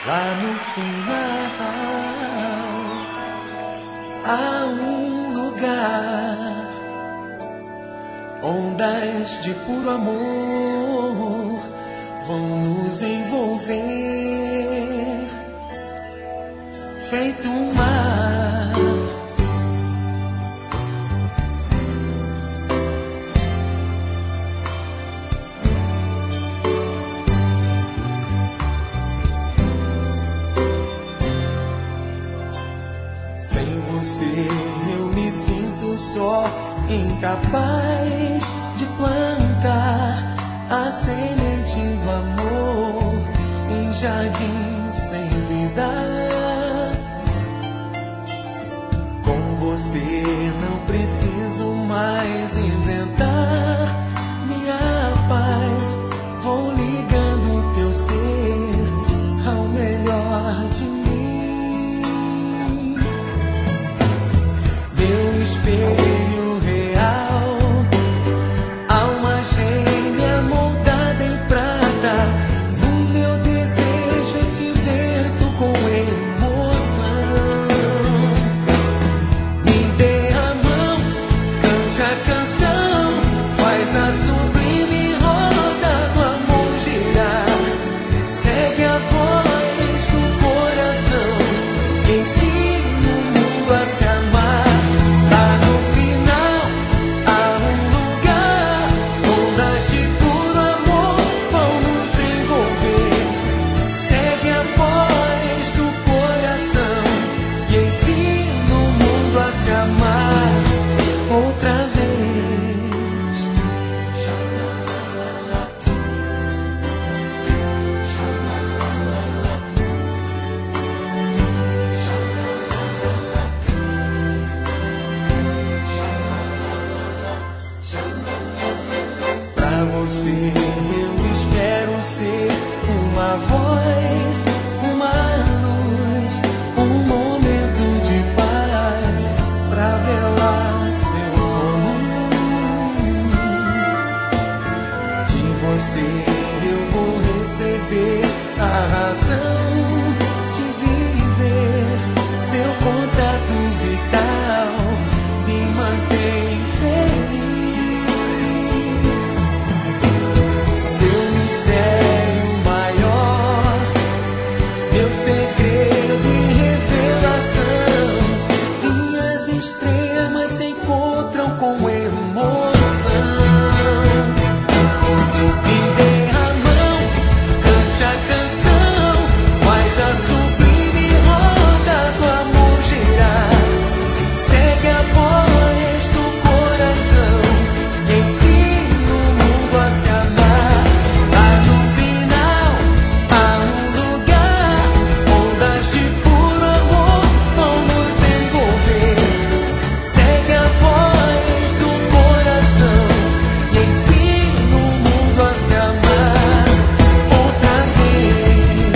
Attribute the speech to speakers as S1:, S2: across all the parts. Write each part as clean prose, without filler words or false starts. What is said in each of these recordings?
S1: Lá no final há um lugar, ondas de puro amor vão nos envolver, feito um mar. Sem você eu me sinto só, incapaz de plantar a semente do amor em jardim sem vida. Com você não preciso mais inventar minha paz. Vou ligando o teu ser ao melhor de mim. Meu espelho real, alma gêmea moldada em prata. No meu desejo eu te vento com emoção. Me dê a mão, cante a canção, faz a sublime roda do amor girar. Segue a voz do coração que ensina o mundo a se amar. Lá no final há um lugar, ondas de puro amor vão nos envolver. Segue a voz do coração e ensina o mundo a se amar outra vez. Pra você eu espero ser uma voz, uma luz, um momento de paz pra velar seu sono. De você eu vou receber a razão de viver. Seu contato vital me mantém feliz. Seu mistério maior, meu segredo e revelação. Linhas extremas se encontram com emoção. Me dê a mão, cante a canção, faz a sublime roda do amor girar. Segue a voz do coração e ensina o mundo a se amar. Lá no final há um lugar, ondas de puro amor vão nos envolver. Segue a voz do coração e ensina o mundo a se amar outra vez.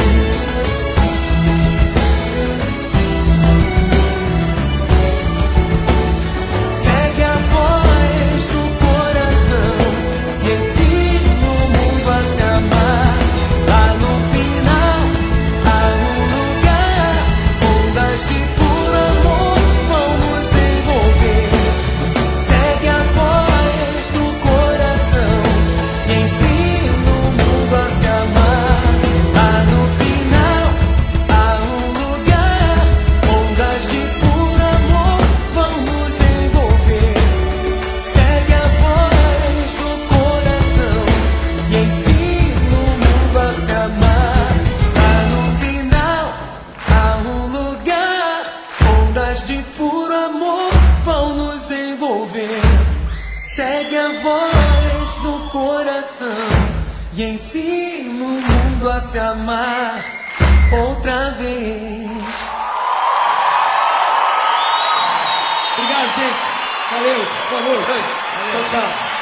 S1: Segue a voz do coração e ensina o mundo a se amar. Lá no final há um lugar, ondas de puro amor vão nos envolver. Segue a voz do coração e ensina o mundo a se amar. Lá no final há um lugar, ondas de puro amor vão nos envolver. Segue a voz do coração e ensina o mundo a se amar. Lá no final há um lugar, ondas de puro amor vão nos envolver. Segue a voz do coração e ensina o mundo a se amar outra vez.
S2: Obrigado, gente. Valeu. Boa noite. Tchau, tchau.